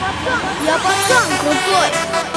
Я пацан крутой.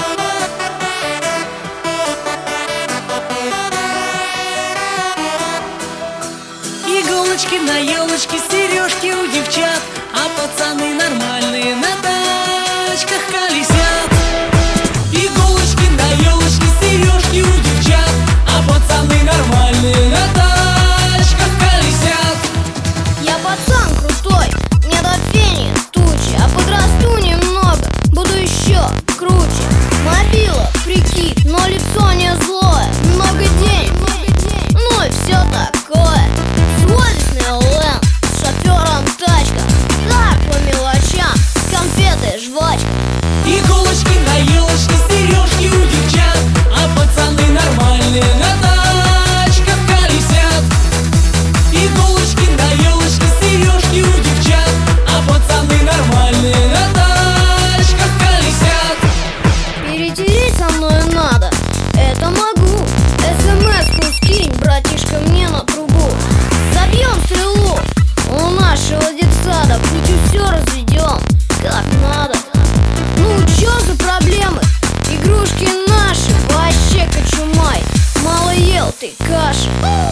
Иголочки на елочке, сережки у девчат, а пацаны нормальные на тачках колесят. Иголочки на елочке, сережки у девчат, а пацаны нормальные на тачках колесят. Я пацан крутой, мне до фени тучи, а подрасту немного, буду еще круче. Мобила, прикид, но лицо не злое, много денег, ну и все такое. Сводишь ЛМ, с шофером тачка, так по мелочам, конфеты, жвачка. Иголочки на елочке, сережки у девчат, а пацаны нормальные на тачках колесят. Иголочки на елочке, сережки у девчат, а пацаны нормальные на тачках колесят. Перетереть со мной надо, это могу. СМС-ку скинь, братишка, мне на трубу. Забьем стрелу у нашего детсада, пути все разведем, как надо. Ну чё за проблемы? Игрушки наши, вообще кочумай. Мало ел ты каши.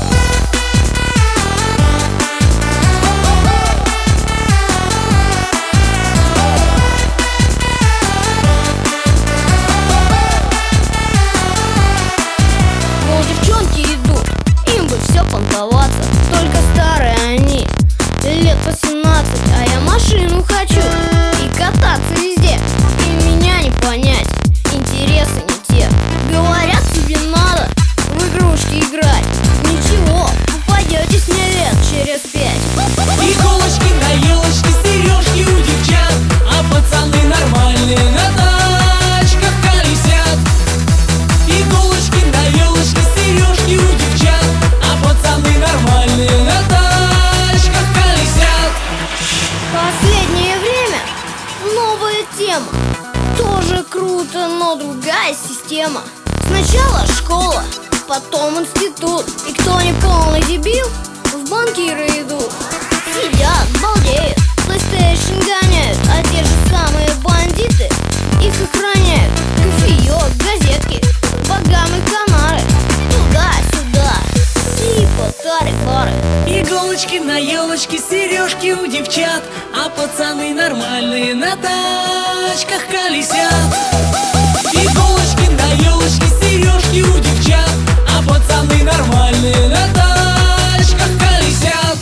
Мол, девчонки идут, им бы все понтоваться, только старые они, лет 18, а я машину хочу и кататься везде, и меня не понять, интересы не те. Говорят, тебе надо в игрушки играть, ничего, упадете с мне лет через 5. Иголочки на елочке, сережки у девчат, а пацаны нормальные на тачках колесят. Иголочки на елочке, сережки у девчат, а пацаны нормальные на тачках колесят. Последнее время новая тема, тоже круто, но другая система. Сначала школа, потом институт, и кто не полный дебил, в банкиры идут. Сидят, балдеют, PlayStation гоняют, а те же самые бандиты их охраняют. Кофеек, газетки, богам и канары, туда-сюда, типа тары-бары. Иголочки на елочке, сережки у девчат, а пацаны нормальные на тачках колесят. Иголочки на елочке, сережки у девчат, а пацаны нормальные на тачках колесят.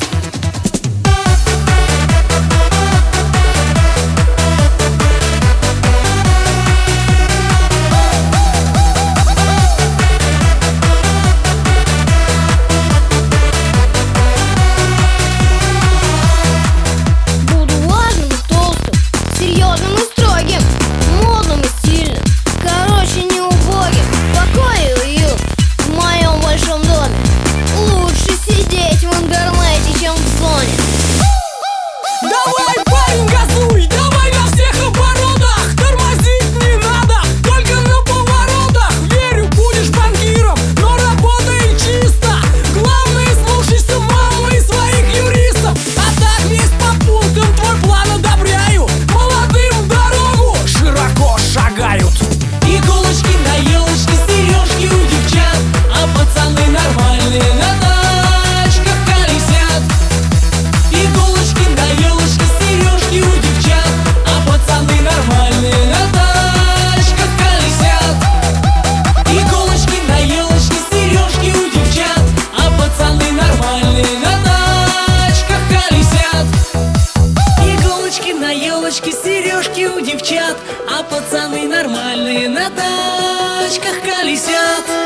Буду важным и толстым, серьезным и строгим, модным и стильным, короче, не убогим. Покой и уют в моем большом доме, лучше сидеть в интернете, чем в зоне. Давай, парень, газуй, давай на всех оборотах. Тормозить не надо, только на поворотах. Верю, будешь банкиром, но работай чисто. Главное, слушайся мамы и своих юристов. А так весь по пунктам твой план одобряю. Молодым дорогу широко шагают. Иголочки на елочке, сережки у девчат, а пацаны нормальные на тачках колесят. Иголочки на елочке, сережки у девчат, а пацаны нормальные на тачках колесят. Иголочки на елочке, сережки у девчат, а пацаны нормальные на тачках колесят. Иголочки на елочке, сережки у девчат, а пацаны нормальные на тачках колесят.